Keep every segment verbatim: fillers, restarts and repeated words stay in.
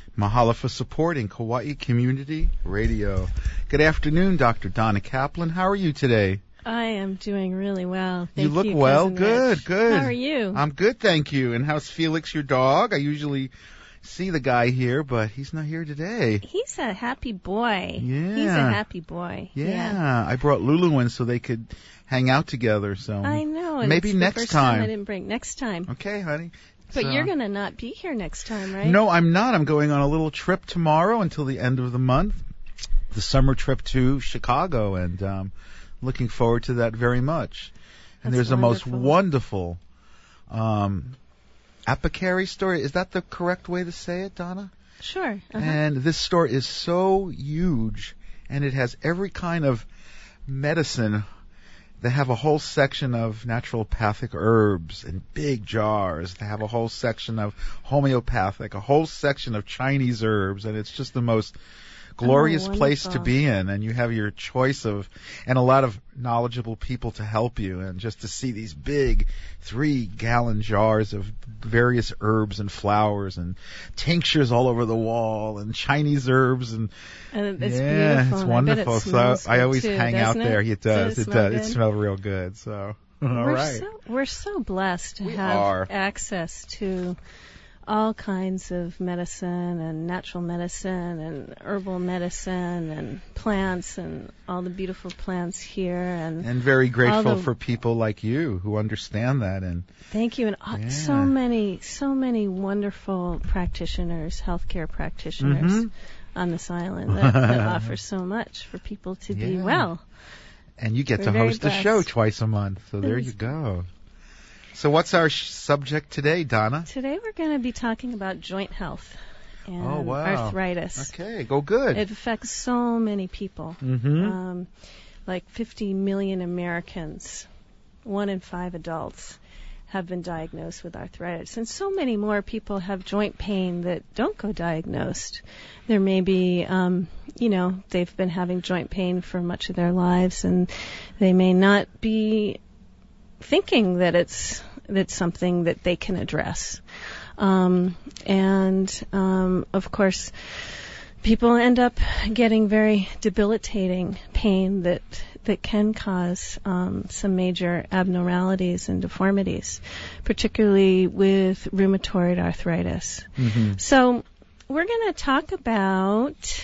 Mahalo for supporting Kauai Community Radio. Good afternoon, Doctor Donna Kaplan. How are you today? I am doing really well. Thank you look you, well. Cousin Good, Rich. good. How are you? I'm good, thank you. And how's Felix, your dog? I usually see the guy here, but he's not here today. He's a happy boy. Yeah. He's a happy boy. Yeah. yeah. I brought Lulu in so they could hang out together. So I know. And maybe it's next the first time. time I didn't bring next time. Okay, honey. But so, you're going to not be here next time, right? No, I'm not. I'm going on a little trip tomorrow until the end of the month. The summer trip to Chicago, and um looking forward to that very much. And That's there's wonderful. a most wonderful um, apothecary store. Is that the correct way to say it, Donna? Sure. Uh-huh. And this store is so huge, and it has every kind of medicine. They have a whole section of naturopathic herbs in big jars. They have a whole section of homeopathic, a whole section of Chinese herbs, and it's just the most glorious oh, place to wonderful. be in, and you have your choice of, and a lot of knowledgeable people to help you, and just to see these big three-gallon jars of various herbs and flowers and tinctures all over the wall and Chinese herbs and, and it's yeah, beautiful. it's and wonderful. I, bet it so I always too, hang out it? there. It does. does It, it, does. smell It good? smells real good. So all we're right. So, we're so blessed to We have are. access to all kinds of medicine and natural medicine and herbal medicine and plants and all the beautiful plants here. And, and very grateful the, for people like you who understand that. And thank you. And yeah. so many, so many wonderful practitioners, healthcare practitioners mm-hmm. on this island that, that offer so much for people to yeah. be well. And you get We're to very host a blessed. show twice a month. So there you go. So what's our sh- subject today, Donna? Today we're going to be talking about joint health and oh, wow. arthritis. Okay, go good. It affects so many people. Mm-hmm. Um, like fifty million Americans, one in five adults, have been diagnosed with arthritis. And so many more people have joint pain that don't go diagnosed. There may be, um, you know, they've been having joint pain for much of their lives, and they may not be thinking that it's that's something that they can address. Um, and, um, of course, people end up getting very debilitating pain that that can cause um, some major abnormalities and deformities, particularly with rheumatoid arthritis. Mm-hmm. So we're going to talk about,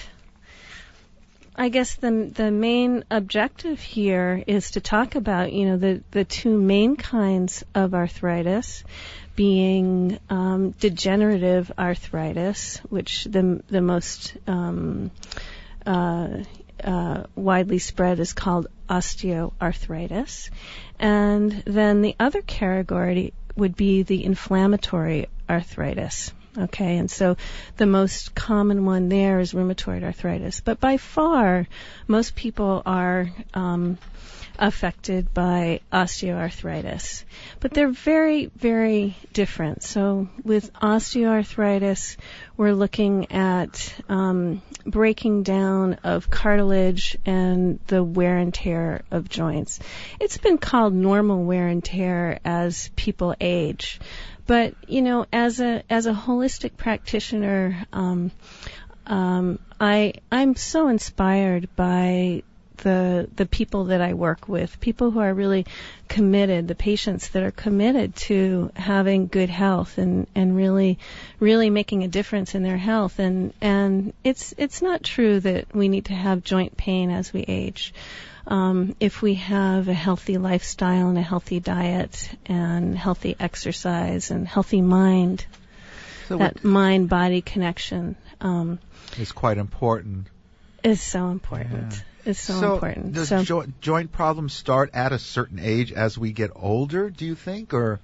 I guess the the main objective here is to talk about, you know, the, the two main kinds of arthritis, being um, degenerative arthritis, which the the most um, uh, uh, widely spread is called osteoarthritis, and then the other category would be the inflammatory arthritis. Okay, and so the most common one there is rheumatoid arthritis. But by far, most people are um, affected by osteoarthritis. But they're very, very different. So with osteoarthritis, we're looking at um, breaking down of cartilage and the wear and tear of joints. It's been called normal wear and tear as people age. But, you know, as a as a holistic practitioner, um, um, I I'm so inspired by the the people that I work with, people who are really committed, the patients that are committed to having good health and, and really really making a difference in their health. And and it's it's not true that we need to have joint pain as we age. Um, if we have a healthy lifestyle and a healthy diet and healthy exercise and healthy mind, so that mind-body connection um, is quite important. Is so important. Yeah. Is so, so important. Does so jo- joint problems start at a certain age as we get older, do you think? Or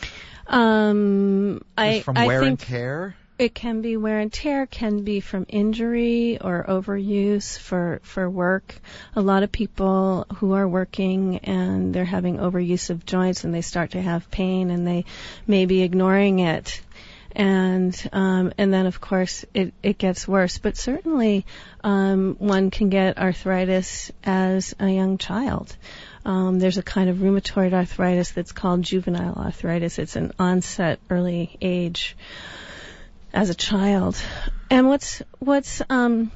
um, I, from I wear think and tear? It can be wear and tear, can be from injury or overuse for, for work. A lot of people who are working and they're having overuse of joints and they start to have pain and they may be ignoring it. And um, and then, of course, it, it gets worse. But certainly um, one can get arthritis as a young child. Um, there's a kind of rheumatoid arthritis that's called juvenile arthritis. It's an onset early age as a child. And what's what's um,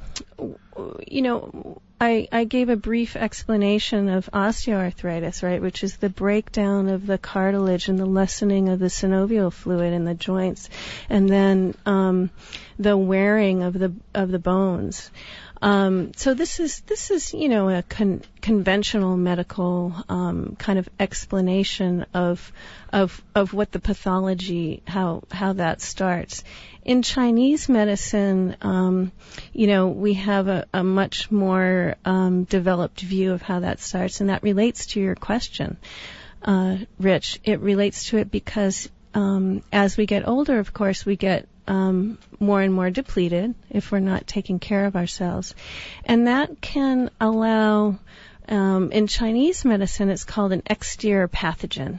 you know, I I gave a brief explanation of osteoarthritis, right, which is the breakdown of the cartilage and the lessening of the synovial fluid in the joints, and then um, the wearing of the of the bones. Um, so this is this is you know a con- conventional medical um, kind of explanation of of of what the pathology, how how that starts. In Chinese medicine, um, you know, we have a, a much more um, developed view of how that starts, and that relates to your question, uh, Rich. It relates to it because um, as we get older, of course, we get um, more and more depleted if we're not taking care of ourselves, and that can allow. Um, in Chinese medicine, it's called an exterior pathogen.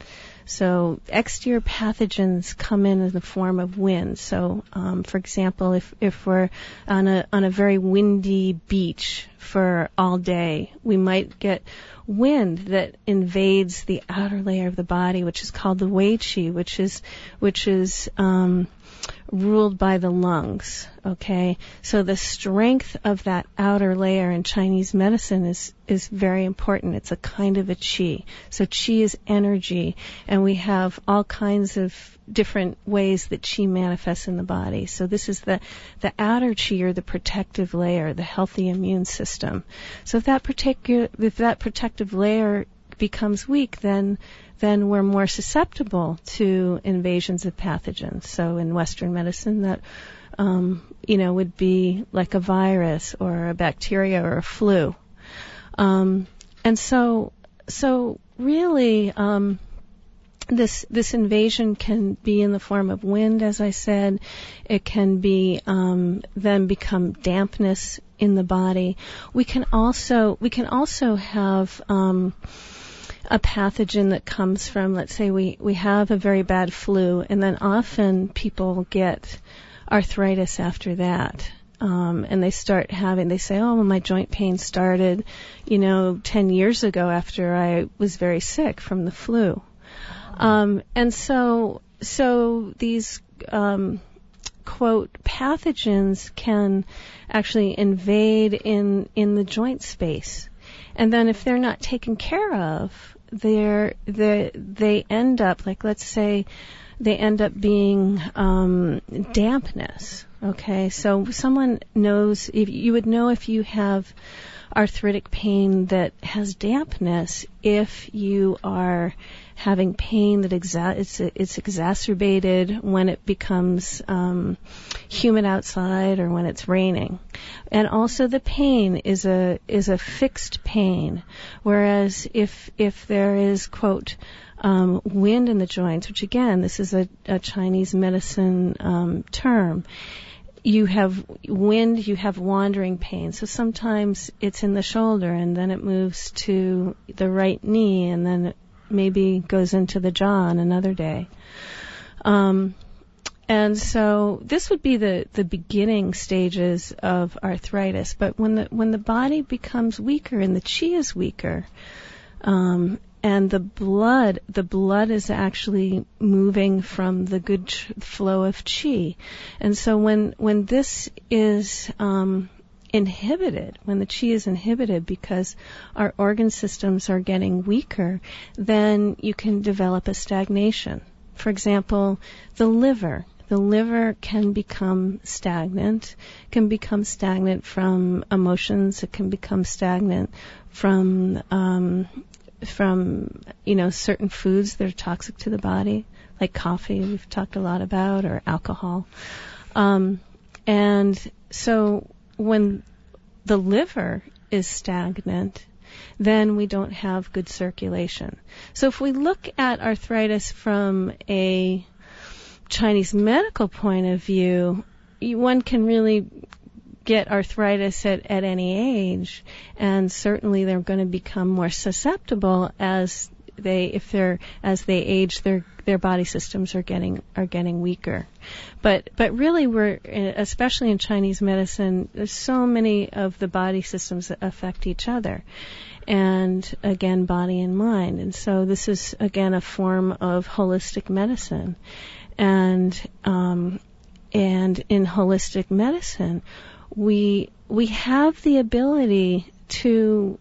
So exterior pathogens come in in the form of wind. So, um, for example, if, if we're on a on a very windy beach for all day, we might get wind that invades the outer layer of the body, which is called the Wei Qi, which is which is um, ruled by the lungs. Okay, so the strength of that outer layer in Chinese medicine is is very important. It's a kind of a qi. So qi is energy, and we have all kinds of different ways that qi manifests in the body. So this is the the outer qi, or the protective layer, the healthy immune system. So if that particular if that protective layer becomes weak, then then we're more susceptible to invasions of pathogens. So in Western medicine, that um, you know would be like a virus or a bacteria or a flu. Um, and so so really um, this this invasion can be in the form of wind, as I said. It can be um, then become dampness in the body. We can also we can also have um, a pathogen that comes from, let's say we, we have a very bad flu, and then often people get arthritis after that. Um, and they start having, they say, oh, well, my joint pain started, you know, ten years ago after I was very sick from the flu. Um, and so, so these, um, quote, pathogens can actually invade in, in the joint space. And then if they're not taken care of, they're, they they end up, like, let's say, they end up being um, dampness. Okay, so someone knows, if you would know if you have arthritic pain that has dampness if you are having pain that exa- it's, it's exacerbated when it becomes um, humid outside or when it's raining. And also the pain is a is a fixed pain, whereas if if there is, quote, um, wind in the joints, which again, this is a, a Chinese medicine um, term, you have wind, you have wandering pain. So sometimes it's in the shoulder, and then it moves to the right knee, and then it maybe goes into the jaw on another day. Um, and so this would be the, the beginning stages of arthritis. But when the when the body becomes weaker and the qi is weaker, um, and the blood, the blood is actually moving from the good ch- flow of qi. And so when, when this is, um, inhibited, when the qi is inhibited because our organ systems are getting weaker, then you can develop a stagnation. For example, the liver. The liver can become stagnant, can become stagnant from emotions, it can become stagnant from, um, from, you know, certain foods that are toxic to the body, like coffee we've talked a lot about, or alcohol. Um, and so when the liver is stagnant, then we don't have good circulation. So if we look at arthritis from a Chinese medical point of view, one can really get arthritis at, at any age, and certainly they're going to become more susceptible as they, if they're, as they age, their their body systems are getting are getting weaker. But but really, we're, especially in Chinese medicine, there's so many of the body systems that affect each other, and again, body and mind. And so this is again a form of holistic medicine, and um, and in holistic medicine, we we have the ability to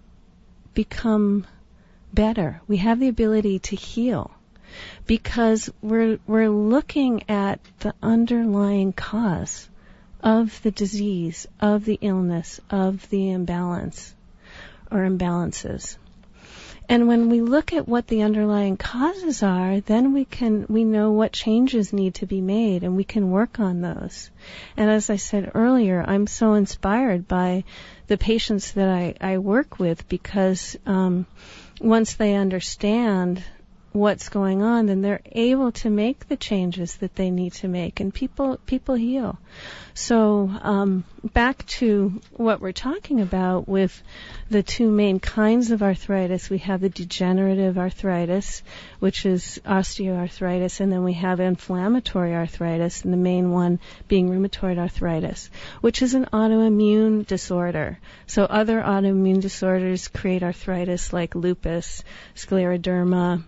become better. We have the ability to heal because we're we're looking at the underlying cause of the disease, of the illness, of the imbalance or imbalances. And when we look at what the underlying causes are, then we can we know what changes need to be made, and we can work on those. And as I said earlier, I'm so inspired by the patients that I, I work with because um, once they understand what's going on, then they're able to make the changes that they need to make, and people people heal. So um, back to what we're talking about with the two main kinds of arthritis. We have the degenerative arthritis, which is osteoarthritis, and then we have inflammatory arthritis, and the main one being rheumatoid arthritis, which is an autoimmune disorder. So other autoimmune disorders create arthritis like lupus, scleroderma,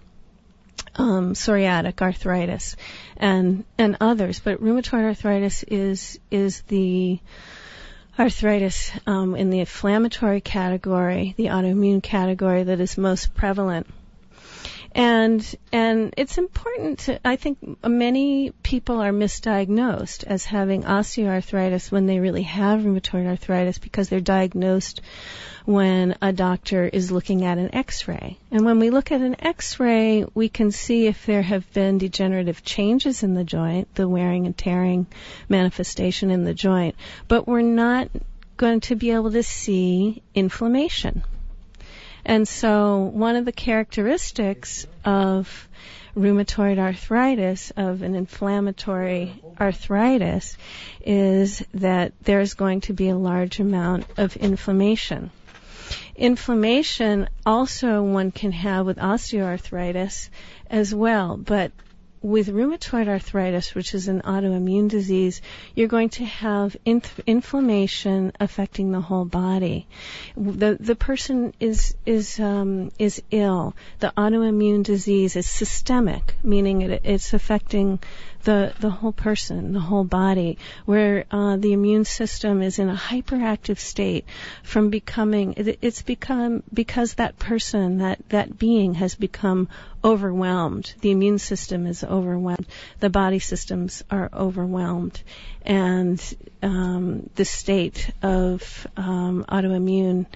Um, psoriatic arthritis, and and others, but rheumatoid arthritis is is the arthritis um, in the inflammatory category, the autoimmune category that is most prevalent. And and it's important to, I think many people are misdiagnosed as having osteoarthritis when they really have rheumatoid arthritis because they're diagnosed when a doctor is looking at an X-ray. And when we look at an X-ray, we can see if there have been degenerative changes in the joint, the wearing and tearing manifestation in the joint, but we're not going to be able to see inflammation. And so one of the characteristics of rheumatoid arthritis, of an inflammatory arthritis, is that there's going to be a large amount of inflammation. Inflammation also one can have with osteoarthritis as well, but with rheumatoid arthritis, which is an autoimmune disease, you're going to have inf- inflammation affecting the whole body. The the person is is um, is ill. The autoimmune disease is systemic, meaning it, it's affecting the the whole person, the whole body, where uh, the immune system is in a hyperactive state from becoming. It, it's become because that person, that that being, has become overwhelmed. The immune system is overwhelmed. The body systems are overwhelmed. And um, the state of um, autoimmune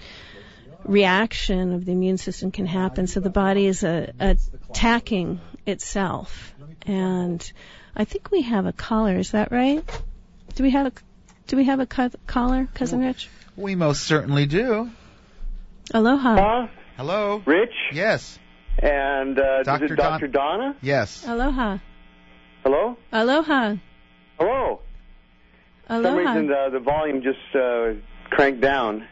reaction of the immune system can happen. So the body is a, a attacking itself. And I think we have a caller. Is that right? Do we have a Do we have a co- caller, Cousin Rich? We most certainly do. Aloha. Uh, Hello. Rich? Yes. And uh, Doctor is it Doctor Don- Donna? Yes. Aloha. Hello? Aloha. Hello? For some Aloha. reason uh, the volume just uh, cranked down.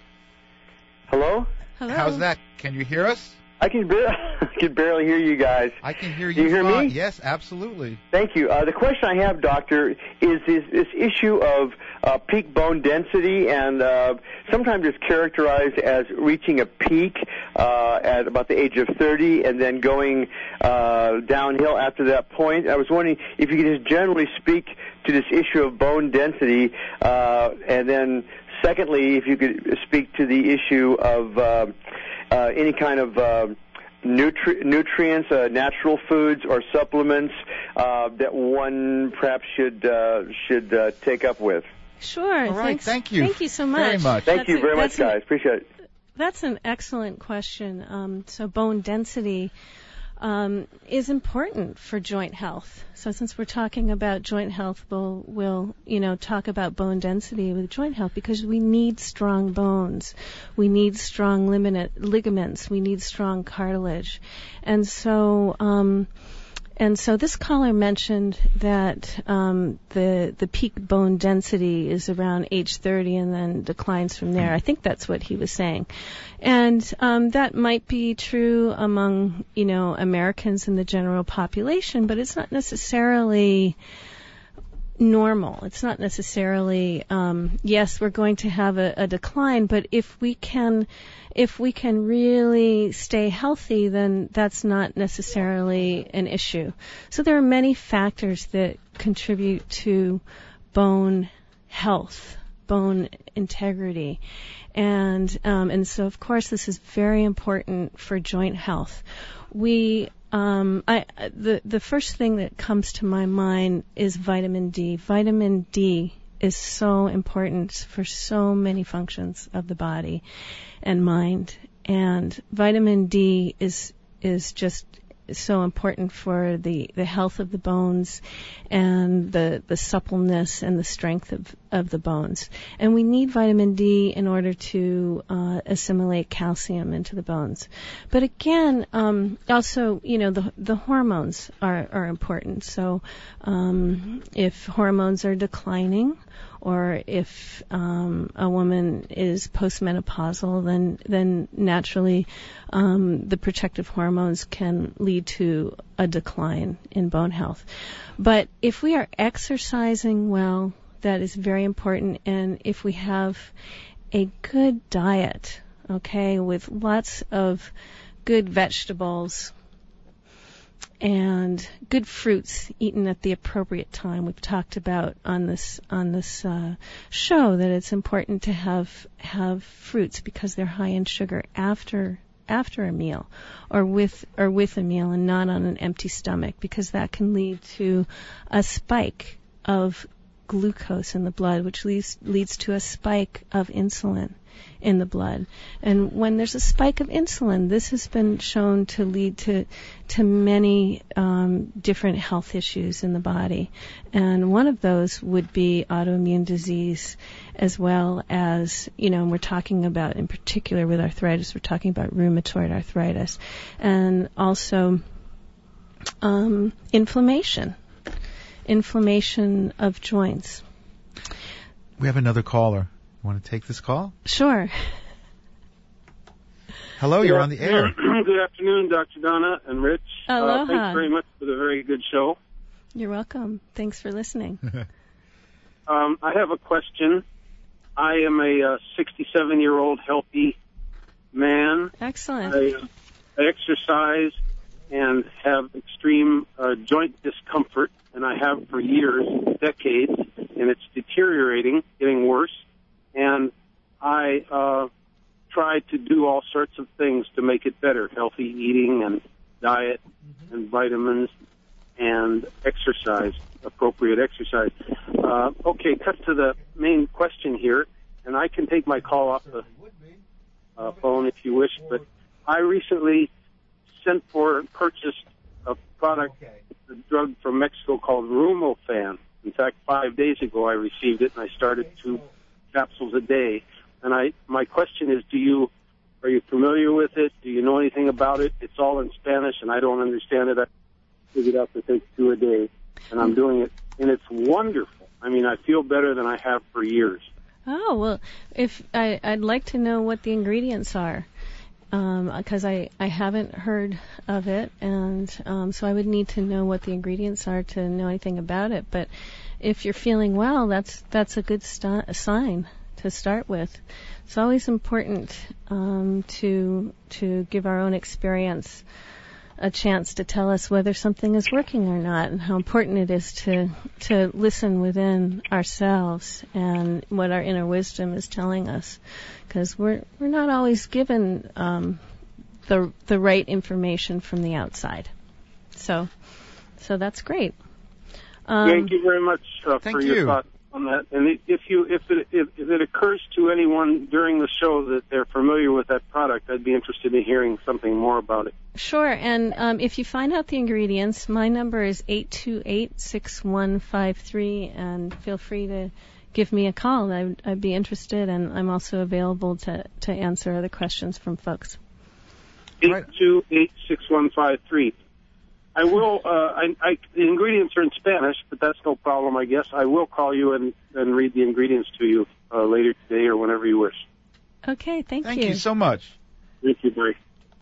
Hello? Hello. How's that? Can you hear us? I can, bar- I can barely hear you guys. I can hear you. Do you hear fine. me? Yes, absolutely. Thank you. Uh, the question I have, Doctor, is this, this issue of uh, peak bone density, and uh, sometimes it's characterized as reaching a peak uh, at about the age of thirty and then going uh, downhill after that point. I was wondering if you could just generally speak to this issue of bone density, uh, and then secondly, if you could speak to the issue of uh, uh, any kind of uh, Nutri- nutrients, uh, natural foods, or supplements uh, that one perhaps should uh, should uh, take up with. Sure. All right. Thanks. Thank you. Thank you so much. Very much. Thank That's you a- very much, that's an- guys. Appreciate it. That's an excellent question. Um, so bone density um, is important for joint health. So since we're talking about joint health, we'll, we'll you know talk about bone density with joint health because we need strong bones, we need strong limit, ligaments, we need strong cartilage, and so. Um, And so this caller mentioned that um, the the peak bone density is around age thirty and then declines from there. I think that's what he was saying, and um, that might be true among you know Americans in the general population, but it's not necessarily normal. It's not necessarily um, yes, we're going to have a, a decline, but if we can. If we can really stay healthy, then that's not necessarily an issue. So there are many factors that contribute to bone health, bone integrity. And um, and so, of course, this is very important for joint health. We um, I the the first thing that comes to my mind is vitamin D. Vitamin D is so important for so many functions of the body and mind. And vitamin D is is just so important for the, the health of the bones and the, the suppleness and the strength of, of the bones. And we need vitamin D in order to uh, assimilate calcium into the bones. But again, um, also, you know, the the hormones are, are important. So um, if hormones are declining, or if um, a woman is postmenopausal, then then naturally um, the protective hormones can lead to a decline in bone health. But if we are exercising well, that is very important. And if we have a good diet, okay, with lots of good vegetables and good fruits eaten at the appropriate time. We've talked about on this on this uh, show that it's important to have have fruits because they're high in sugar after after a meal, or with or with a meal, and not on an empty stomach, because that can lead to a spike of glucose in the blood, which leads leads to a spike of insulin in the blood. And when there's a spike of insulin, this has been shown to lead to to many um, different health issues in the body. And one of those would be autoimmune disease, as well as, you know, we're talking about, in particular with arthritis, we're talking about rheumatoid arthritis, and also um, inflammation, inflammation of joints. We have another caller. Want to take this call? Sure. Hello, you're on the air. Good afternoon, Doctor Donna and Rich. Aloha. Uh, thanks very much for the very good show. You're welcome. Thanks for listening. um, I have a question. I am a uh, sixty-seven-year-old healthy man. Excellent. I, uh, I exercise and have extreme uh, joint discomfort, and I have for years, decades, and it's deteriorating, getting worse. And I uh, try to do all sorts of things to make it better, healthy eating and diet mm-hmm. and vitamins and exercise, appropriate exercise. Uh, okay, cut to the main question here, and I can take my call off the uh, phone if you wish, but I recently sent for, purchased a product, a drug from Mexico called Rumofan. In fact, five days ago I received it, and I started two capsules a day. And I, my question is, do you, are you familiar with it? Do you know anything about it? It's all in Spanish, and I don't understand it. I figured out to take two a day, and I'm doing it, and it's wonderful. I mean, I feel better than I have for years. Oh, well, if I, I'd like to know what the ingredients are, because um, I, I haven't heard of it, and um, so I would need to know what the ingredients are to know anything about it. But if you're feeling well, that's that's a good st- a sign to start with. It's always important um, to to give our own experience a chance to tell us whether something is working or not, and how important it is to to listen within ourselves and what our inner wisdom is telling us, because we're we're not always given um, the the right information from the outside. So so that's great. Um, Thank you very much uh, for your you. thoughts on that. And if you if it if, if it occurs to anyone during the show that they're familiar with that product, I'd be interested in hearing something more about it. Sure, and um, if you find out the ingredients, my number is eight two eight, six one five three, and feel free to give me a call. I'd, I'd be interested, and I'm also available to, to answer other questions from folks. eight two eight, six one five three. I will, uh, I, I, the ingredients are in Spanish, but that's no problem, I guess. I will call you and, and read the ingredients to you uh, later today or whenever you wish. Okay, thank, Thank you. you so much. Thank you, Barry.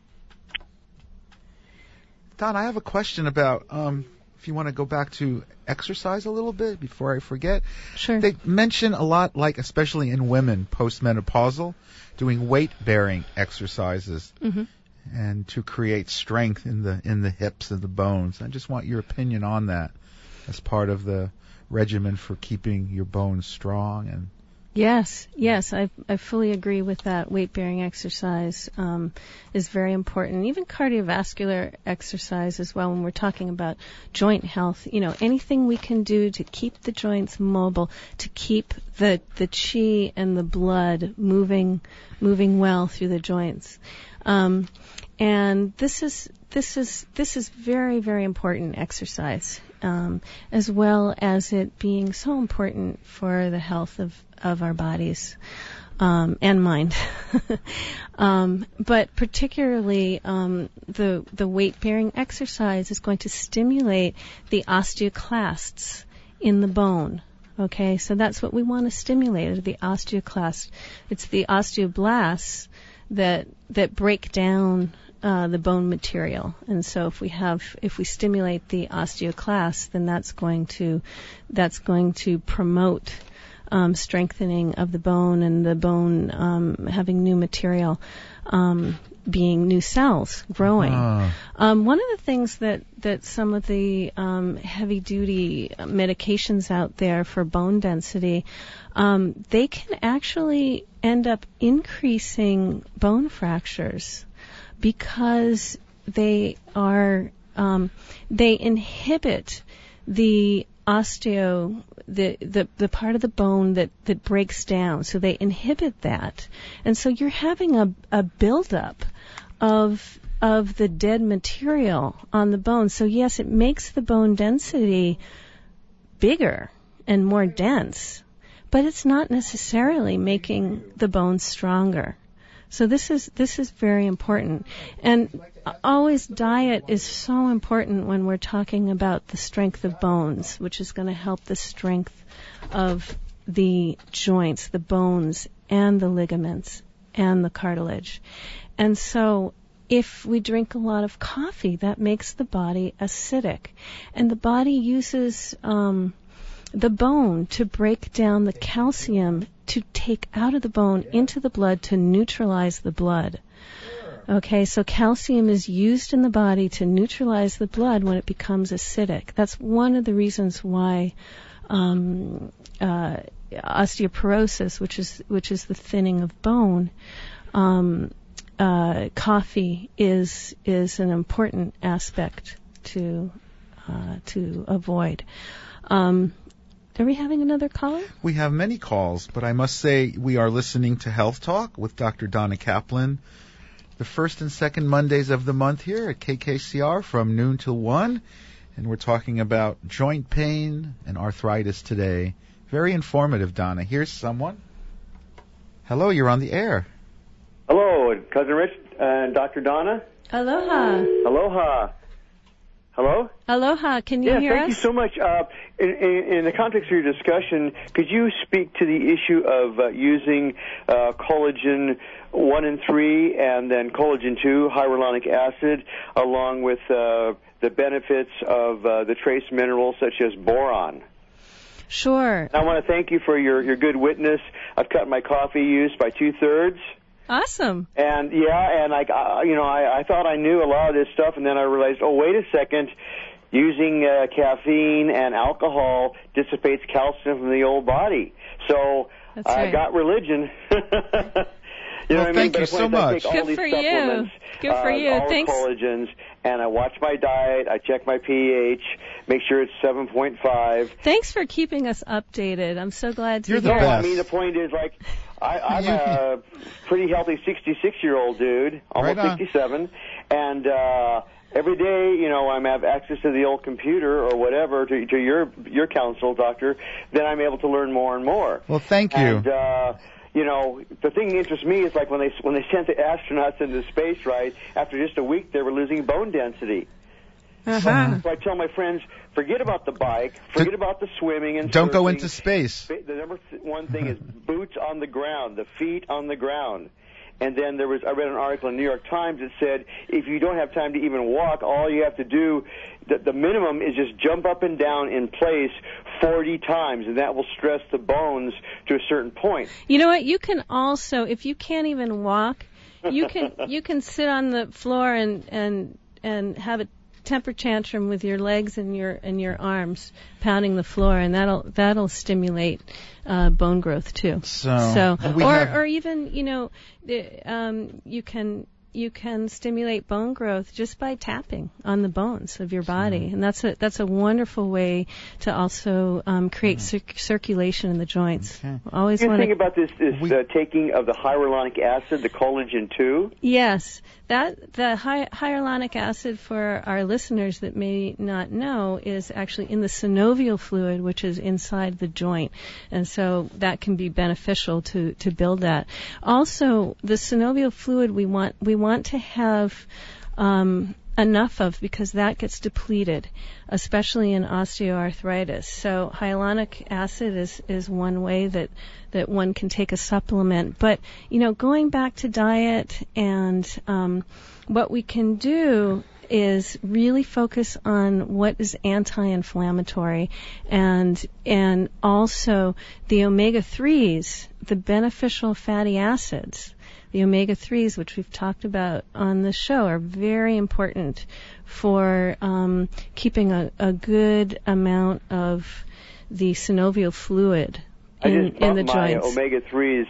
Don, I have a question about, um, if you want to go back to exercise a little bit before I forget. Sure. They mention a lot, like especially in women postmenopausal, doing weight-bearing exercises. Mm-hmm. And to create strength in the in the hips and the bones. I just want your opinion on that as part of the regimen for keeping your bones strong. And Yes, yes, I I fully agree with that. Weight-bearing exercise um, is very important. Even cardiovascular exercise as well. When we're talking about joint health, you know, anything we can do to keep the joints mobile, to keep the the chi and the blood moving moving well through the joints. Um, and this is this is this is very very important exercise, um, as well as it being so important for the health of of our bodies um, and mind. um, but particularly um, the the weight-bearing exercise is going to stimulate the osteoclasts in the bone. Okay, so that's what we want to stimulate, the osteoclast. It's the osteoblasts that that break down uh, the bone material, and so if we have if we stimulate the osteoclasts, then that's going to that's going to promote Um, strengthening of the bone and the bone um, having new material, um, being new cells growing. Ah. Um, one of the things that, that some of the um, heavy-duty medications out there for bone density, um, they can actually end up increasing bone fractures because they are um, they inhibit the osteo, the, the, the part of the bone that, that breaks down. So they inhibit that. And so you're having a, a buildup of, of the dead material on the bone. So yes, it makes the bone density bigger and more dense, but it's not necessarily making the bone stronger. So this is this is very important. And always diet is so important when we're talking about the strength of bones, which is going to help the strength of the joints, the bones, and the ligaments, and the cartilage. And so if we drink a lot of coffee, that makes the body acidic. And the body uses um, the bone to break down the calcium to take out of the bone into the blood to neutralize the blood. Okay, so calcium is used in the body to neutralize the blood when it becomes acidic. That's one of the reasons why um, uh, osteoporosis, which is which is the thinning of bone, um, uh, coffee is is an important aspect to uh, to avoid. Um, Are we having another caller? We have many calls, but I must say we are listening to Health Talk with Doctor Donna Kaplan, the first and second Mondays of the month here at K K C R from noon till one, and we're talking about joint pain and arthritis today. Very informative, Donna. Here's someone. Hello, you're on the air. Hello, Cousin Rich and Doctor Donna. Aloha. Aloha. Hello? Aloha. Can you yeah, hear thank us? you so much. Uh, in, in, in the context of your discussion, could you speak to the issue of uh, using uh, collagen one and three and then collagen two, hyaluronic acid, along with uh, the benefits of uh, the trace minerals such as boron? Sure. I want to thank you for your, your good witness. I've cut my coffee use by two-thirds. Awesome. And yeah, and I, uh, you know, I, I thought I knew a lot of this stuff, and then I realized, oh, wait a second, using uh, caffeine and alcohol dissipates calcium from the old body. So That's I right. got religion. You know Well, what I mean? thank But you if so I much. take all Good these for you. supplements, Good for uh, you. all Thanks. the collagens, and I watch my diet. I check my pH, make sure it's seven point five. Thanks for keeping us updated. I'm so glad to You're the hear. No, best. I mean, the point is, like, I, I'm a pretty healthy sixty-six-year-old dude, almost Right on. sixty-seven, and uh, every day, you know, I have access to the old computer or whatever, to, to your your counsel, doctor, then I'm able to learn more and more. Well, thank you. And, uh, you know, the thing that interests me is, like, when they when they sent the astronauts into space, right, after just a week, they were losing bone density. Uh-huh. So I tell my friends, forget about the bike, forget about the swimming and Don't go surfing. into space. The number th- one thing is boots on the ground, the feet on the ground. And then there was, I read an article in the New York Times that said if you don't have time to even walk, all you have to do, the, the minimum is just jump up and down in place forty times, and that will stress the bones to a certain point. You know what? You can also, if you can't even walk, you can you can sit on the floor and and and have a temper tantrum with your legs and your and your arms pounding the floor, and that'll that'll stimulate uh, bone growth too. So, so we or have, or even you know, the, um, you can. You can stimulate bone growth just by tapping on the bones of your body, and that's a that's a wonderful way to also um, create cir- circulation in the joints. Okay. Always You want think to about this, this We- uh, taking of the hyaluronic acid, the collagen two. yes, that the hy- hyaluronic acid for our listeners that may not know is actually in the synovial fluid, which is inside the joint, and so that can be beneficial to to build that. Also, the synovial fluid we want we want to have um, enough of, because that gets depleted, especially in osteoarthritis. So hyaluronic acid is, is one way that, that one can take a supplement. But, you know, going back to diet and um, what we can do is really focus on what is anti-inflammatory, and and also the omega threes, the beneficial fatty acids. The omega threes, which we've talked about on the show, are very important for um, keeping a, a good amount of the synovial fluid in, I just in the bumped my joints. omega threes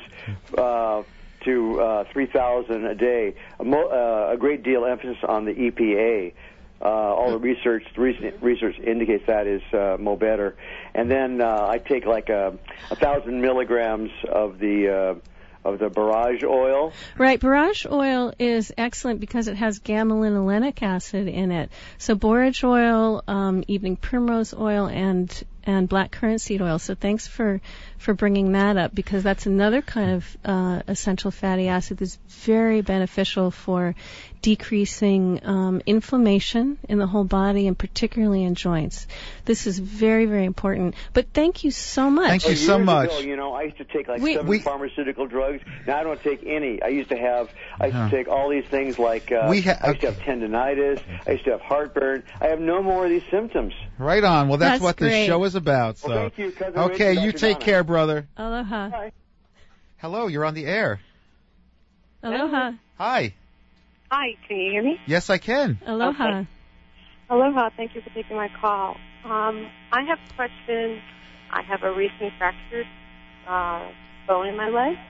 uh, to uh, three thousand a day. A, mo- uh, a great deal of emphasis on the E P A. Uh, all the research, the recent research indicates that is uh, mo better. And then uh, I take like a, a thousand milligrams of the uh, of the borage oil. Right, borage oil is excellent because it has gamma-linolenic acid in it. So borage oil, um, evening primrose oil, and and black currant seed oil. So thanks for, for bringing that up, because that's another kind of uh, essential fatty acid that's very beneficial for decreasing um, inflammation in the whole body, and particularly in joints. This is very, very important. But thank you so much. Thank you Oh, so years much. Ago, you know, I used to take like We- seven we- pharmaceutical drugs. Now I don't take any. I used to have. I used Uh-huh. to take all these things like. Uh, We ha- I used to have tendonitis. I used to have heartburn. I have no more of these symptoms. Right on. Well, that's, That's what this great. show is about. So, Well, thank you, Cousin okay, Rich and you Doctor take Donna. care, brother. Aloha. Bye. Hello, you're on the air. Aloha. Hi. Hi, can you hear me? Yes, I can. Aloha. Okay. Aloha, thank you for taking my call. Um, I have a question. I have a recently fractured uh, bone in my leg,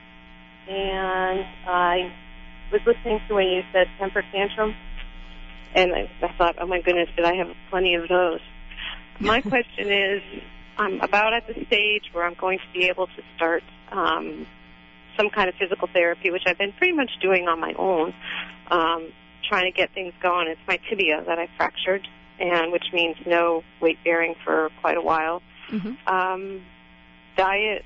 and I was listening to when you said temper tantrum, and I, I thought, oh my goodness, did I have plenty of those? My question is, I'm about at the stage where I'm going to be able to start um, some kind of physical therapy, which I've been pretty much doing on my own, um, trying to get things going. It's my tibia that I fractured, and which means no weight bearing for quite a while. Mm-hmm. Um, diet,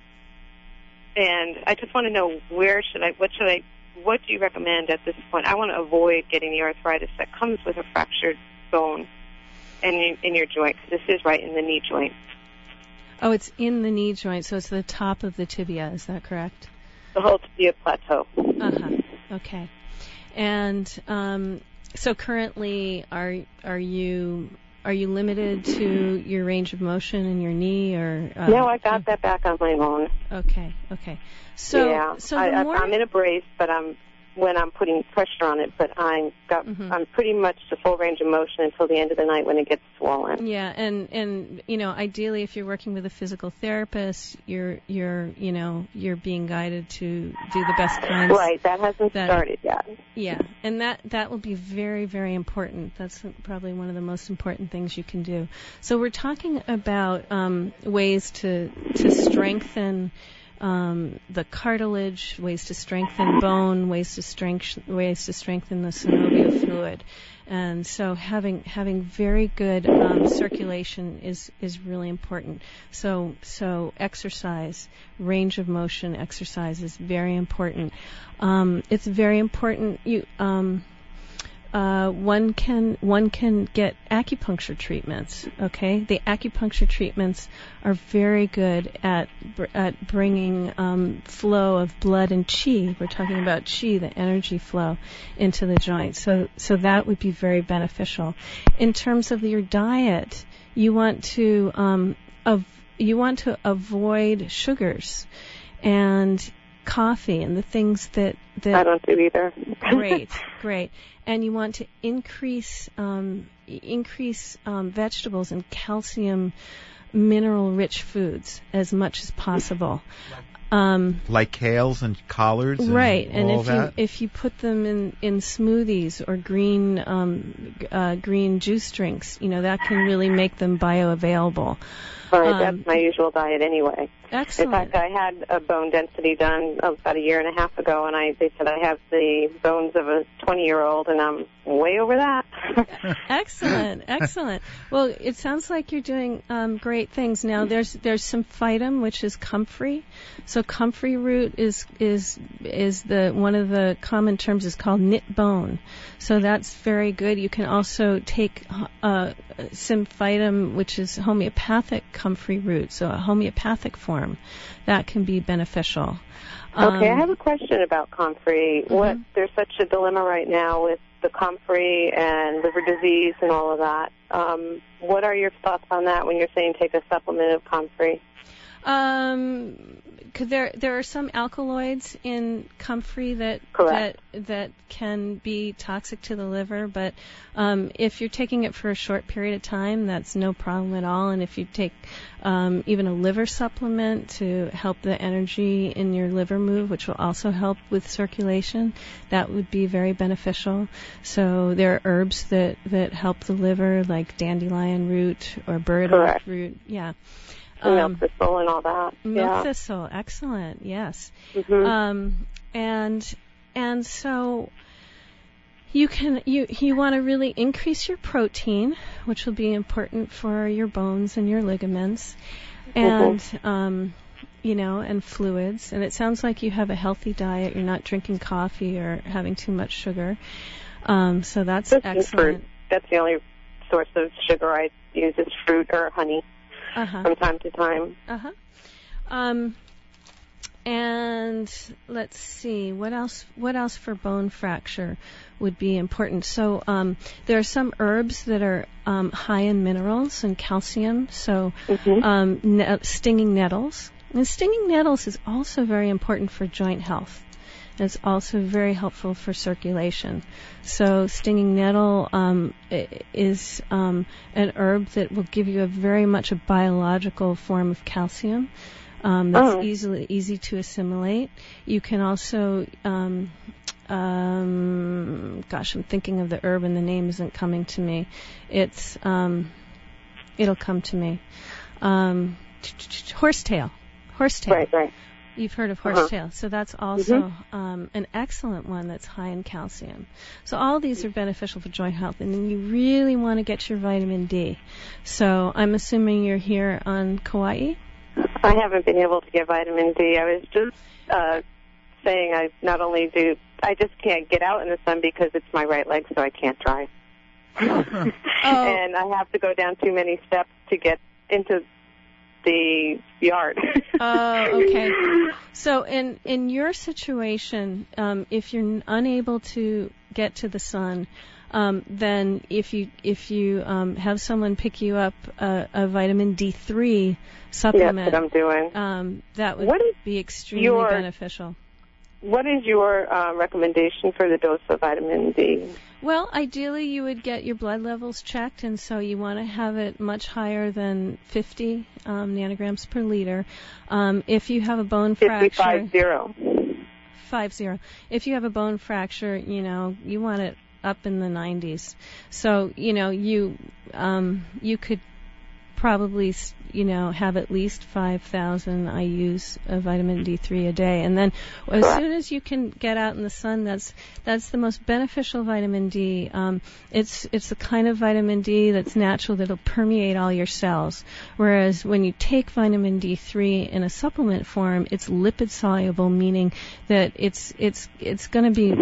and I just want to know where should I, what should I, what do you recommend at this point? I want to avoid getting the arthritis that comes with a fractured bone in, in your joint, because this is right in the knee joint. Oh, it's in the knee joint, so it's the top of the tibia. Is that correct? The whole tibia plateau. Uh-huh. Okay. And um, so currently, are are you are you limited to your range of motion in your knee, or? Uh, no, I got that back on my own. Okay. Okay. So yeah, so I, the I, more I'm in a brace, but I'm when I'm putting pressure on it. But I'm got Mhm. I'm pretty much the full range of motion until the end of the night when it gets swollen. Yeah, and and you know, ideally, if you're working with a physical therapist, you're you're you know you're being guided to do the best kinds. Right, that hasn't that- started yet. Yeah, and that that will be very, very important. That's probably one of the most important things you can do. So we're talking about um, ways to to strengthen um, the cartilage, ways to strengthen bone, ways to strength ways to strengthen the synovial fluid. And so having having very good um, circulation is, is really important. So so exercise, range of motion exercise is very important. Um, it's very important. You um, uh, one can one can get acupuncture treatments. Okay, the acupuncture treatments are very good at br- at bringing um, flow of blood and qi. We're talking about qi, the energy flow, into the joint. So so that would be very beneficial. In terms of your diet, you want to um, av- you want to avoid sugars, and coffee and the things that that I don't do either. great, great. And you want to increase um, increase um, vegetables and calcium, mineral-rich foods as much as possible. Um, like kales and collards, and right? all And if that? you if you put them in, in smoothies or green um, uh, green juice drinks, you know that can really make them bioavailable. Right, Um, that's my usual diet anyway. Excellent. In fact, I had a bone density done about a year and a half ago, and I they said I have the bones of a twenty-year-old, and I'm way over that. Excellent, excellent. Well, it sounds like you're doing um, great things. Now, there's there's some phytum, which is comfrey. So comfrey root is is is the one of the common terms is called knit bone. So that's very good. You can also take uh, symphytum, which is homeopathic comfrey root, so a homeopathic form. That can be beneficial. Okay, Um, I have a question about comfrey. Mm-hmm. What there's such a dilemma right now with the comfrey and liver disease and all of that. Um, what are your thoughts on that when you're saying take a supplement of comfrey? Um, could there there are some alkaloids in comfrey that Correct. that that can be toxic to the liver, but um, if you're taking it for a short period of time, that's no problem at all. And if you take um, even a liver supplement to help the energy in your liver move, which will also help with circulation, that would be very beneficial. So there are herbs that that help the liver, like dandelion root or burdock Correct. root. Yeah. And Um, milk thistle and all that. Milk yeah. thistle, excellent, yes. Mm-hmm. Um, and and so you can you you want to really increase your protein, which will be important for your bones and your ligaments, and Mm-hmm. um, you know, and fluids. And it sounds like you have a healthy diet. You're not drinking coffee or having too much sugar. Um, so that's Just excellent. fruit. That's the only source of sugar I use is fruit or honey Uh-huh. from time to time. Uh-huh. Um, and let's see, what else what else for bone fracture would be important? So um, there are some herbs that are um, high in minerals and calcium, so Mm-hmm. um, ne- stinging nettles. And stinging nettles is also very important for joint health. It's also very helpful for circulation. So stinging nettle um, i- is um, an herb that will give you a very much a biological form of calcium um, that's Oh. easily easy to assimilate. You can also, um, um, gosh, I'm thinking of the herb and the name isn't coming to me. It's um, it'll come to me. Um, horsetail. Horsetail. Right, right. You've heard of Uh-huh. horsetail, so that's also um, an excellent one that's high in calcium. So all these are beneficial for joint health, and then you really want to get your vitamin D. So I'm assuming you're here on Kauai? I haven't been able to get vitamin D. I was just uh, saying I not only do, I just can't get out in the sun because it's my right leg, so I can't drive. Oh. And I have to go down too many steps to get into the yard. Oh, okay. So in in your situation, um, if you're unable to get to the sun, um, then if you if you um, have someone pick you up a, a vitamin D three supplement, Yes, what I'm doing. um, that would What is be extremely your- beneficial. What is your uh, recommendation for the dose of vitamin D? Well, ideally you would get your blood levels checked, and so you want to have it much higher than fifty um, nanograms per liter. Um, if you have a bone fracture, fifty-five zero. five zero. If you have a bone fracture, you know you want it up in the nineties. So you know you um, you could probably you know have at least five thousand I U's of vitamin D three a day, and then as Correct. soon as you can get out in the sun, that's that's the most beneficial vitamin D. Um, it's it's the kind of vitamin D that's natural, that'll permeate all your cells. Whereas when you take vitamin D three in a supplement form, it's lipid soluble, meaning that it's it's it's going to be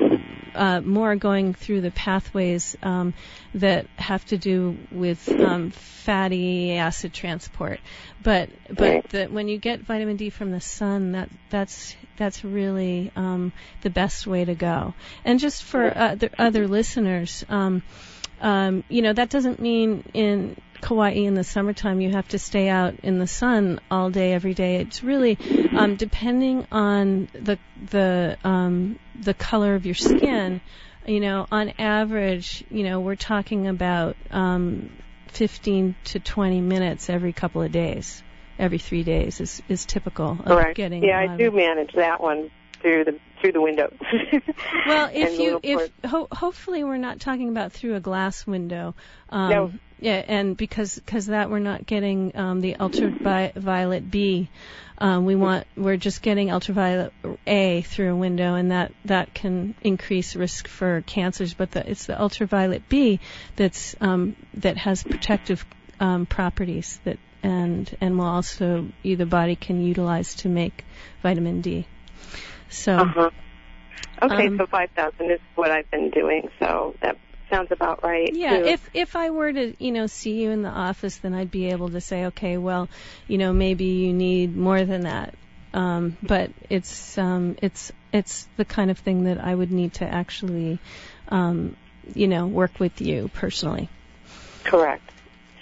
uh, more going through the pathways um, that have to do with um, fatty acid transport. But but the, when you get vitamin D from the sun, that that's that's really um, the best way to go. And just for other, other listeners, um, um, you know, that doesn't mean in Kauai in the summertime you have to stay out in the sun all day every day. It's really um, depending on the the um, the color of your skin. You know, on average, you know, we're talking about um, fifteen to twenty minutes every couple of days, every three days is is typical of Correct. getting. Yeah, I do manage that one through the through the window. Well, if And you little if ho- hopefully we're not talking about through a glass window. Um, No. Yeah, and because cause that we're not getting um, the ultraviolet B. Um, we want we're just getting ultraviolet A through a window, and that, that can increase risk for cancers. But the, it's the ultraviolet B that's um, that has protective um, properties that and and will also the body can utilize to make vitamin D. So. Uh-huh. Okay, um, so five thousand is what I've been doing. So that sounds about right. Yeah, too. if if I were to, you know, see you in the office, then I'd be able to say, okay, well, you know, maybe you need more than that. Um, but it's um, it's it's the kind of thing that I would need to actually, um, you know, work with you personally. Correct.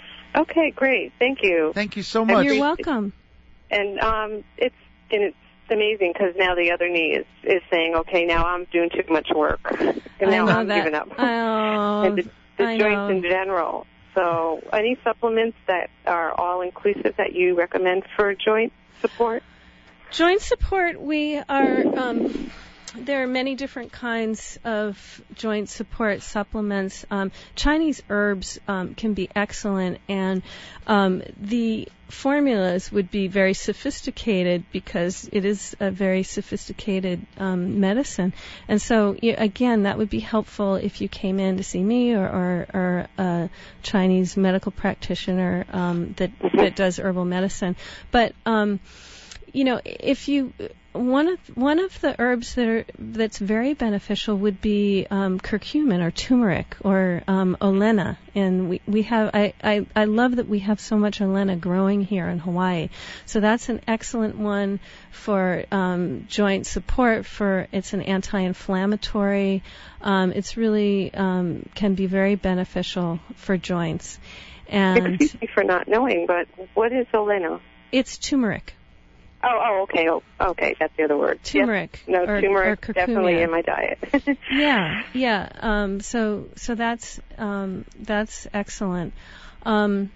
Okay, great. Thank you. Thank you so much. You're welcome. And um, it's and it's amazing because now the other knee is, is saying, okay, now I'm doing too much work, and now I know I'm that. giving up. Oh, and the, the I joints know. in general. So, any supplements that are all inclusive that you recommend for joint support? Joint support, we are, um, there are many different kinds of joint support supplements. Um, Chinese herbs um, can be excellent, and um, the formulas would be very sophisticated because it is a very sophisticated um, medicine. And so, you, again, that would be helpful if you came in to see me or, or, or a Chinese medical practitioner um, that, that does herbal medicine. But um, you know, if you one of one of the herbs that are that's very beneficial would be um, curcumin or turmeric or um, olena, and we we have I, I I love that we have so much olena growing here in Hawaii. So that's an excellent one for um, joint support. For it's an anti-inflammatory. Um, it's really um, can be very beneficial for joints. And Excuse me for not knowing, but what is olena? It's turmeric. Oh, oh, okay, oh, okay, that's the other word. Turmeric. Yes. No, or, turmeric or definitely in my diet. yeah, yeah. Um, so, so that's um, that's excellent. Um,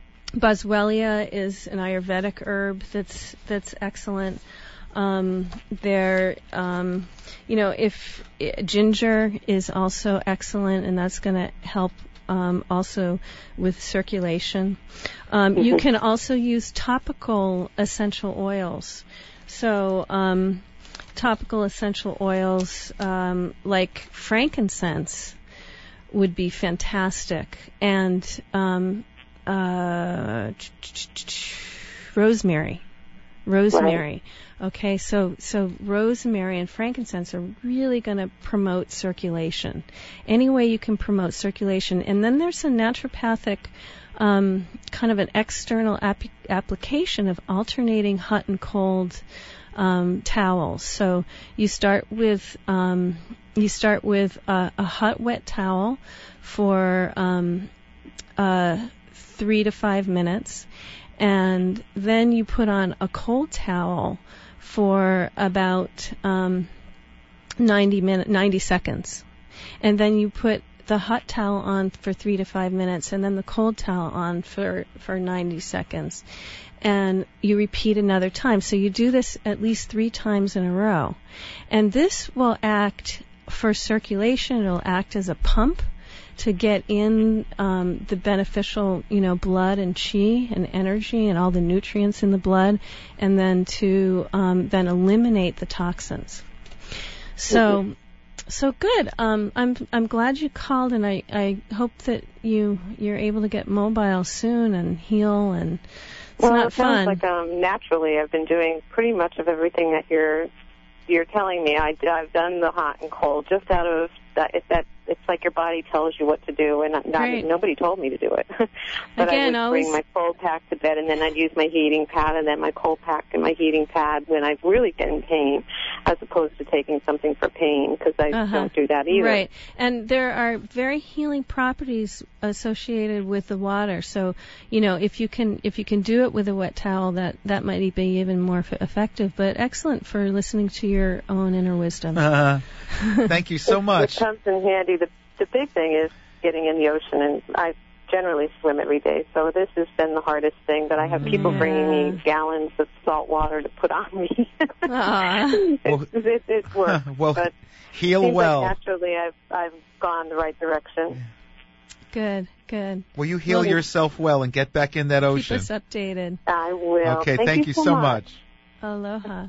Boswellia is an Ayurvedic herb that's that's excellent. Um, there, um, you know, if uh, ginger is also excellent, and that's going to help. Um, also with circulation. Um, mm-hmm. You can also use topical essential oils. So um, topical essential oils um, like frankincense would be fantastic. And um, uh, rosemary. Rosemary. Right. Okay, so so rosemary and frankincense are really going to promote circulation. Any way you can promote circulation. And then there's a naturopathic um, kind of an external ap- application of alternating hot and cold um, towels. So you start with um, you start with a, a hot wet towel for um, uh, three to five minutes, and then you put on a cold towel for about um, ninety minute, ninety seconds, and then you put the hot towel on for three to five minutes, and then the cold towel on for for ninety seconds, and you repeat another time. So you do this at least three times in a row, and this will act for circulation. It'll act as a pump to get in um, the beneficial, you know, blood and chi and energy and all the nutrients in the blood, and then to um, then eliminate the toxins. So, mm-hmm. so good. Um, I'm I'm glad you called, and I, I hope that you you're able to get mobile soon and heal. And it's well, not it sounds fun. like um, naturally I've been doing pretty much of everything that you're you're telling me. I, I've done the hot and cold just out of that. It, that it's like your body tells you what to do, and not, nobody told me to do it. But Again, I would always... bring my cold pack to bed, and then I'd use my heating pad, and then my cold pack and my heating pad when I really get in pain, as opposed to taking something for pain, because I uh-huh. don't do that either. Right, and there are very healing properties associated with the water. So, you know, if you can if you can do it with a wet towel, that that might be even more f- effective. But excellent for listening to your own inner wisdom. Uh, thank you so much. It comes in handy. The, the big thing is getting in the ocean, and I generally swim every day, so this has been the hardest thing. But I have people yeah. bringing me gallons of salt water to put on me. Aww. it, it, it, it works. well, but heal it seems well. Like naturally, I've I've gone the right direction. Good, good. Well, you heal well, yourself well and get back in that ocean. Keep us updated. I will. Okay, thank, thank you, you so much. much. Aloha.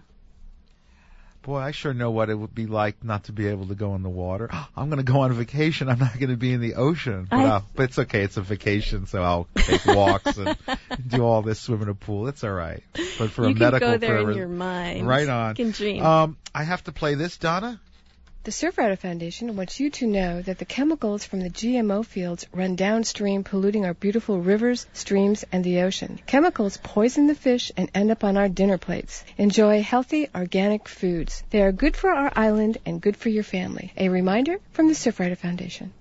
Boy, I sure know what it would be like not to be able to go in the water. I'm going to go on vacation. I'm not going to be in the ocean. But, I... I'll, but it's okay. It's a vacation, so I'll take walks and do all this, swim in a pool. It's all right. But for you a medical can go there purpose, in your mind. right on. You can dream. Um, I have to play this, Donna. The Surfrider Foundation wants you to know that the chemicals from the G M O fields run downstream, polluting our beautiful rivers, streams, and the ocean. Chemicals poison the fish and end up on our dinner plates. Enjoy healthy, organic foods. They are good for our island and good for your family. A reminder from the Surfrider Foundation.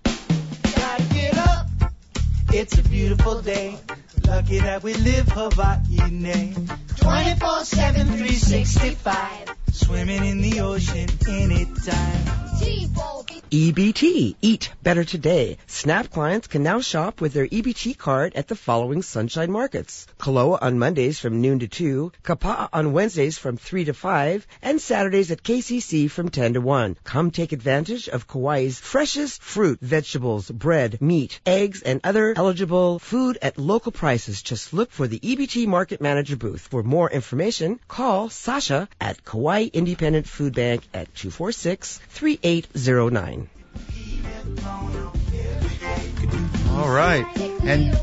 Gotta get up. It's a beautiful day. Lucky that we live Hawaii. twenty-four seven, three sixty-five. Swimming in the ocean anytime. E B T. Eat better today. SNAP clients can now shop with their E B T card at the following Sunshine Markets. Kaloa on Mondays from noon to two, Kapa'a on Wednesdays from three to five, and Saturdays at K C C from ten to one. Come take advantage of Kauai's freshest fruit, vegetables, bread, meat, eggs, and other eligible food at local prices. Just look for the E B T Market Manager booth. For more information, call Sasha at Kauai Independent Food Bank at two four six, three eight zero nine. All right. And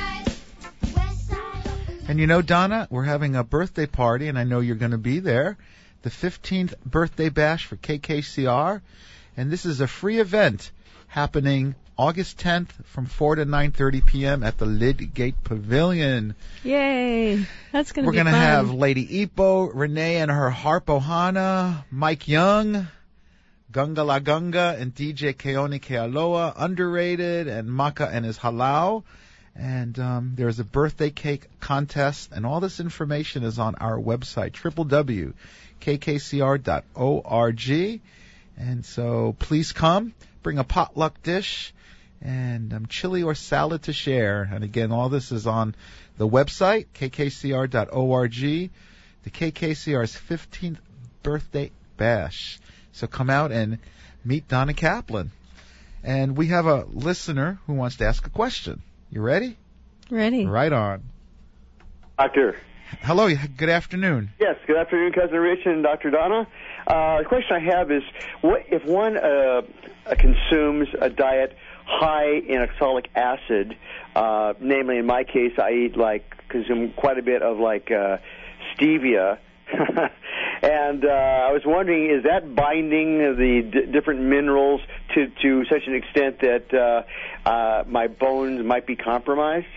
and you know, Donna, we're having a birthday party, and I know you're going to be there. The fifteenth birthday bash for K K C R. And this is a free event happening August tenth from four to nine thirty p.m. at the Lidgate Pavilion. Yay. That's going to We're be gonna fun. have Lady Ipo, Renee and her harp Ohana, Mike Young, Gunga La Gunga, and D J Keone Kealoha, Underrated, and Maka and his Halau. And um, there's a birthday cake contest, and all this information is on our website, w w w dot k k c r dot org. And so please come, bring a potluck dish, and um, chili or salad to share. And again, all this is on the website, k k c r dot org, the K K C R's fifteenth birthday bash. So come out and meet Donna Kaplan. And we have a listener who wants to ask a question. You ready? Ready. Right on. Doctor. Hello, good afternoon. Yes, good afternoon, Cousin Rich and Doctor Donna. Uh, the question I have is, what if one uh, consumes a diet high in oxalic acid, uh, namely in my case, I eat like, consume quite a bit of like uh, stevia, and uh, I was wondering, is that binding the d- different minerals to, to such an extent that uh, uh, my bones might be compromised?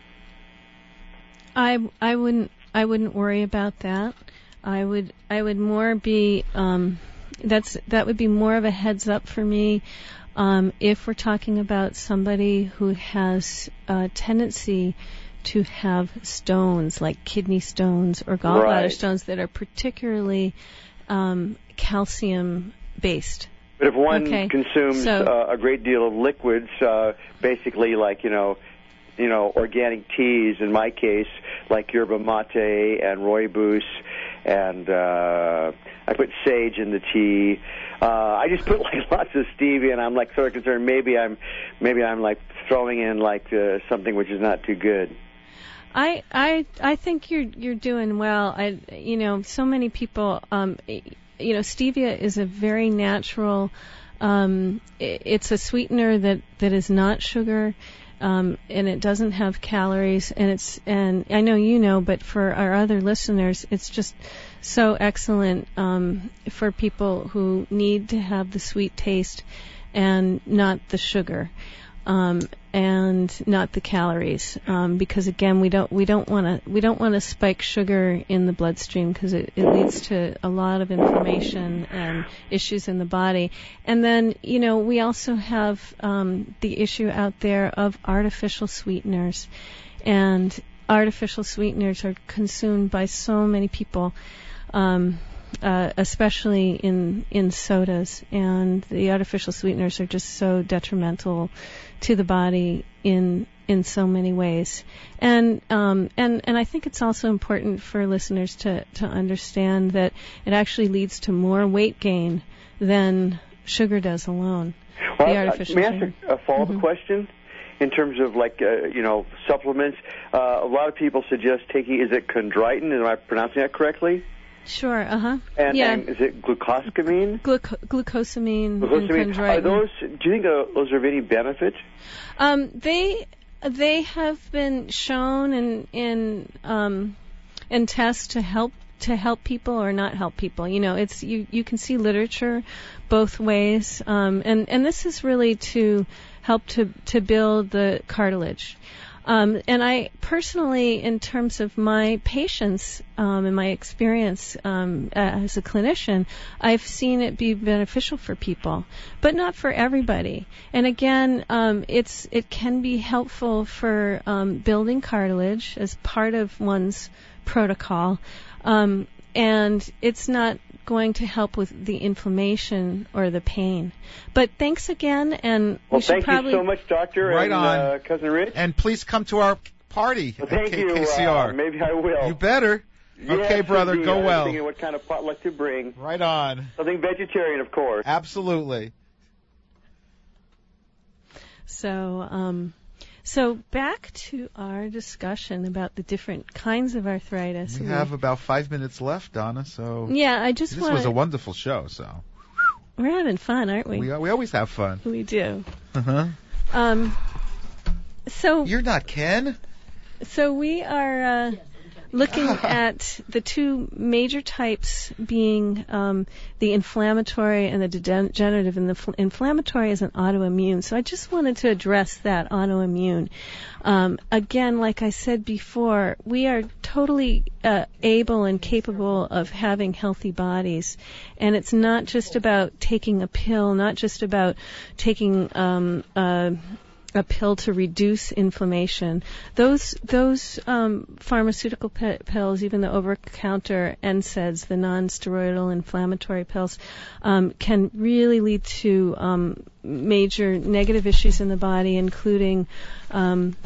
I I wouldn't I wouldn't worry about that. I would I would more be um, that's that would be more of a heads up for me um, if we're talking about somebody who has a tendency to have stones like kidney stones or gallbladder Right. stones that are particularly um, calcium based. But if one Okay. consumes So- uh, a great deal of liquids, uh, basically like, you know, you know, organic teas, in my case, like yerba mate and rooibos, and uh, I put sage in the tea. Uh, I just put like lots of stevia, and I'm like sort of concerned maybe I'm maybe I'm like throwing in like uh, something which is not too good. I I I think you're you're doing well. I you know so many people um you know stevia is a very natural um it's a sweetener that that is not sugar. um, and it doesn't have calories, and it's and I know you know, but for our other listeners, it's just so excellent um, for people who need to have the sweet taste and not the sugar. Um, and not the calories, um, because again, we don't we don't want to we don't want to spike sugar in the bloodstream because it, it leads to a lot of inflammation and issues in the body. And then, you know, we also have um, the issue out there of artificial sweeteners, and artificial sweeteners are consumed by so many people. Um, Uh, especially in, in sodas, and the artificial sweeteners are just so detrimental to the body in in so many ways. And um, and and I think it's also important for listeners to, to understand that it actually leads to more weight gain than sugar does alone. Well, the artificial may I ask a, a follow-up mm-hmm. question? In terms of, like, uh, you know, supplements, uh, a lot of people suggest taking, is it chondroitin? Am I pronouncing that correctly? Sure, uh-huh. And, yeah. and is it glucosamine? Gluco- glucosamine, Glucosamine. and Are chondroitin. those, do you think uh, those are of any benefit? Um, they they have been shown in in um, in tests to help to help people or not help people. You know, it's you you can see literature both ways, um, and and this is really to help to to build the cartilage. Um, and I personally, in terms of my patients um, and my experience um, as a clinician, I've seen it be beneficial for people, but not for everybody. And again, um, it's it can be helpful for um, building cartilage as part of one's protocol, um, and it's not going to help with the inflammation or the pain. But thanks again, and well, we should thank probably... you so much, Doctor, right and on. Uh, Cousin Rich. And please come to our party Well, at thank K- you. K C R. Uh, maybe I will. You better. Yes, okay, brother, indeed. go I was well. thinking what kind of potluck to bring. Right on. Something vegetarian, of course. Absolutely. So, um, so back to our discussion about the different kinds of arthritis. We have about five minutes left, Donna, so Yeah, I just this want was a wonderful show, so we're having fun, aren't we? we we always have fun. We do. Uh-huh. Um, so You're not Ken? So we are uh, looking at the two major types being um, the inflammatory and the degenerative. And the fl- inflammatory is an autoimmune. So I just wanted to address that autoimmune. Um, again, like I said before, we are totally uh, able and capable of having healthy bodies. And it's not just about taking a pill, not just about taking um, uh, a pill to reduce inflammation. Those those um, pharmaceutical p- pills, even the over-the-counter N SAIDs, the non-steroidal inflammatory pills, um, can really lead to um, major negative issues in the body, including um,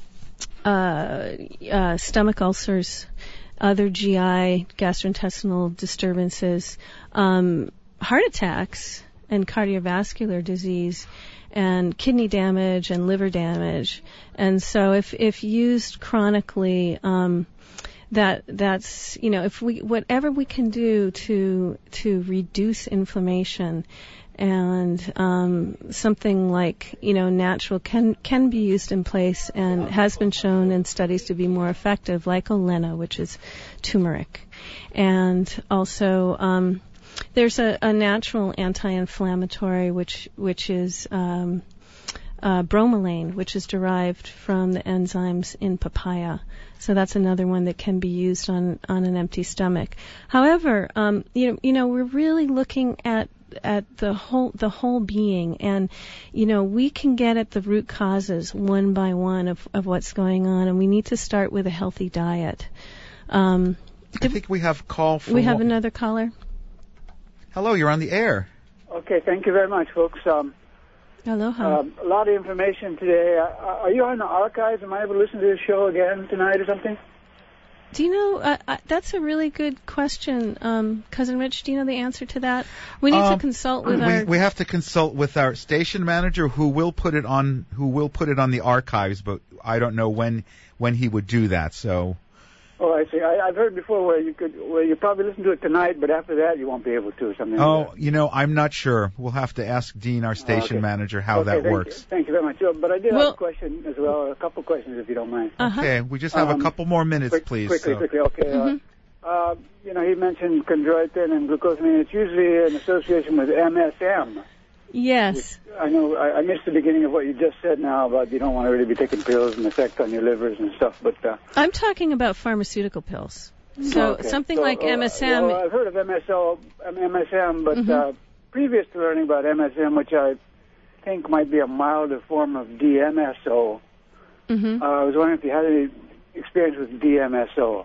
uh, uh, stomach ulcers, other G I, gastrointestinal disturbances, um, heart attacks, and cardiovascular disease, and kidney damage and liver damage. And so if if used chronically, um, that that's you know if we whatever we can do to to reduce inflammation, and um, something like you know natural can can be used in place and has been shown in studies to be more effective, like Olena, which is turmeric, and also um, there's a, a natural anti-inflammatory which which is um, uh, bromelain, which is derived from the enzymes in papaya. So that's another one that can be used on, on an empty stomach. However, um, you know, you know, we're really looking at at the whole the whole being, and you know, we can get at the root causes one by one of, of what's going on, and we need to start with a healthy diet. Um, I think we have a call from... We have another caller. Hello, you're on the air. Okay, thank you very much, folks. Um, Aloha. Um, a lot of information today. Uh, are you on the archives? Am I able to listen to this show again tonight or something? Do you know, uh, uh, that's a really good question. Um, Cousin Rich, do you know the answer to that? We need um, to consult with we, our... We have to consult with our station manager who will put it on who will put it on the archives, but I don't know when when he would do that. So Oh, I see. I, I've heard before where you could, where you probably listen to it tonight, but after that you won't be able to, or something. Oh, like that. you know, I'm not sure. We'll have to ask Dean, our station okay. manager, how okay, that thank works. You. Thank you very much. Uh, But I did Well- have a question as well, a couple questions if you don't mind. Uh-huh. Okay, we just have Um, a couple more minutes, Quick, please. Quickly, so. quickly, okay. Mhm. Uh, uh, you know, he mentioned chondroitin and glucosamine. It's usually in association with M S M. Yes. I know I, I missed the beginning of what you just said now about you don't want to really be taking pills and effect on your livers and stuff, but... Uh, I'm talking about pharmaceutical pills. So okay. something So, like uh, M S M. Well, I've heard of M S O, M S M, but Mhm. uh, previous to learning about M S M, which I think might be a milder form of D M S O, Mhm. uh, I was wondering if you had any experience with D M S O.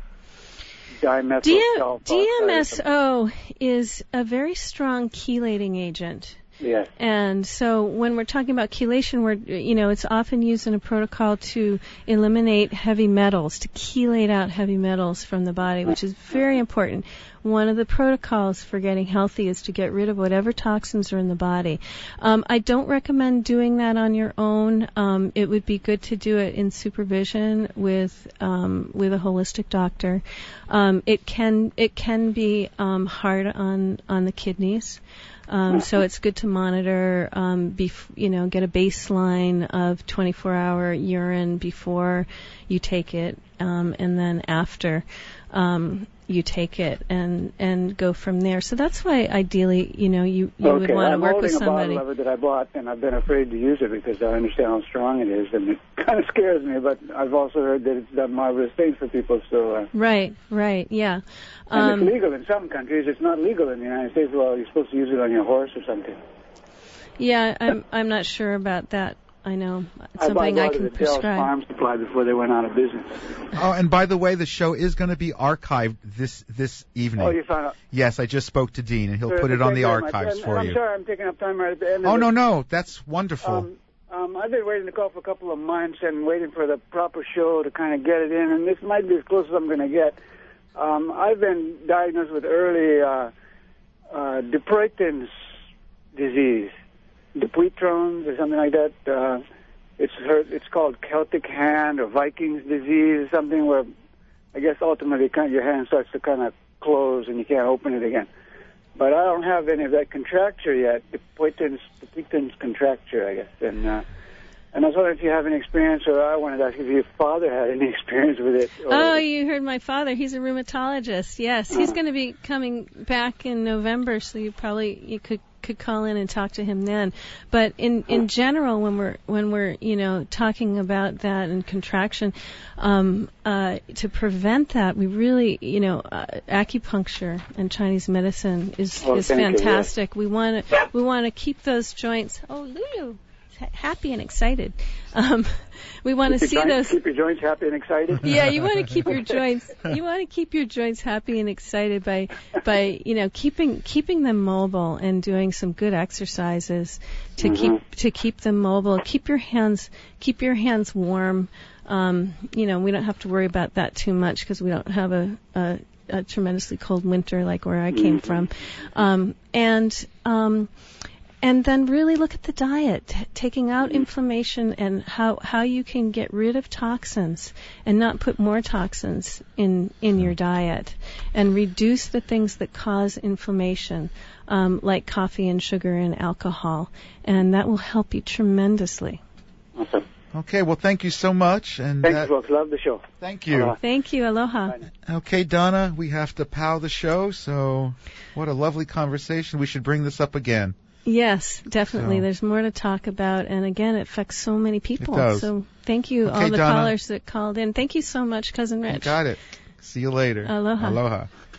D- Dimethyl D M S O is a very strong chelating agent. Yes. And so when we're talking about chelation, we're, you know, it's often used in a protocol to eliminate heavy metals, to chelate out heavy metals from the body, which is very important. One of the protocols for getting healthy is to get rid of whatever toxins are in the body. Um, I don't recommend doing that on your own. Um, it would be good to do it in supervision with um, with a holistic doctor. Um, it can it can be um, hard on on the kidneys. Um, so it's good to monitor, um, bef- you know, get a baseline of twenty-four hour urine before you take it, um, and then after um, you take it, and and go from there. So that's why ideally, you know, you, you okay. would want to I'm work holding with somebody. a bottle of it that I bought, and I've been afraid to use it because I understand how strong it is, and it kind of scares me. But I've also heard that it's done marvelous things for people. So. Uh, Right, right, yeah. And Um, it's legal in some countries. It's not legal in the United States. Well, you're supposed to use it on your horse or something. yeah, I'm I'm not sure about that. I know it's I something I bought can it at Dell's prescribe. Farm Supply before they went out of business. Oh, and by the way, the show is going to be archived this this evening. Oh, you found out. Yes, I just spoke to Dean, and he'll Sir, put it on thank the you very much. archives And- for and you. I'm sorry I'm taking up time right at the end of Oh, it. no, no, that's wonderful. Um, um, I've been waiting to call for a couple of months and waiting for the proper show to kind of get it in, and this might be as close as I'm going to get. Um, I've been diagnosed with early uh, uh, Dupuytren's disease, Dupuytren's or something like that. Uh, it's heard, it's called Celtic hand or Viking's disease or something where I guess ultimately kind of your hand starts to kind of close and you can't open it again. But I don't have any of that contracture yet, Dupuytren's, Dupuytren's contracture, I guess. And uh, and I was wondering if you have any experience, or I wanted to ask if your father had any experience with it. Or Oh, you heard my father. He's a rheumatologist. Yes, he's Uh-huh. going to be coming back in November, so you probably you could could call in and talk to him then. But in in general, when we're when we're you know talking about that and contraction, um, uh, to prevent that, we really you know uh, acupuncture and Chinese medicine is Oh, is thank you, yes. fantastic. We want to we want to keep those joints. Oh, Lulu. Happy and excited. Um, we want to keep see your joints, those. Keep your joints happy and excited. Yeah, you want to keep your joints. You want to keep your joints happy and excited by, by you know, keeping keeping them mobile and doing some good exercises to Mhm. keep to keep them mobile. Keep your hands keep your hands warm. Um, you know, we don't have to worry about that too much because we don't have a, a, a tremendously cold winter like where I came Mhm. from. Um, and um, And then really look at the diet, t- taking out inflammation and how, how you can get rid of toxins and not put more toxins in, in your diet, and reduce the things that cause inflammation, um, like coffee and sugar and alcohol. And that will help you tremendously. Awesome. Okay, well, thank you so much. And Thanks, that- folks. Love the show. Thank you. Aloha. Thank you. Aloha. Okay, Donna, we have to pow the show, so what a lovely conversation. We should bring this up again. Yes, definitely. So- There's more to talk about, and again, it affects so many people. It does. So thank you, Okay, all the Donna. callers that called in. Thank you so much, Cousin Rich. You got it. See you later. Aloha. Aloha.